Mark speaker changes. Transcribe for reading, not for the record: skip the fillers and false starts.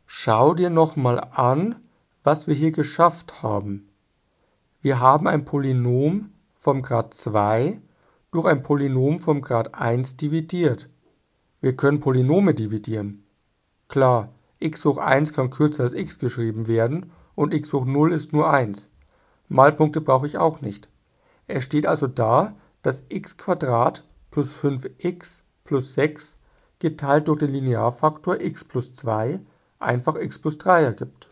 Speaker 1: Schau dir nochmal an, was wir hier geschafft haben. Wir haben ein Polynom vom Grad 2 durch ein Polynom vom Grad 1 dividiert. Wir können Polynome dividieren. Klar, x hoch 1 kann kürzer als x geschrieben werden und x hoch 0 ist nur 1. Malpunkte brauche ich auch nicht. Es steht also da, dass x² plus 5x plus 6 geteilt durch den Linearfaktor x plus 2 einfach x plus 3 ergibt.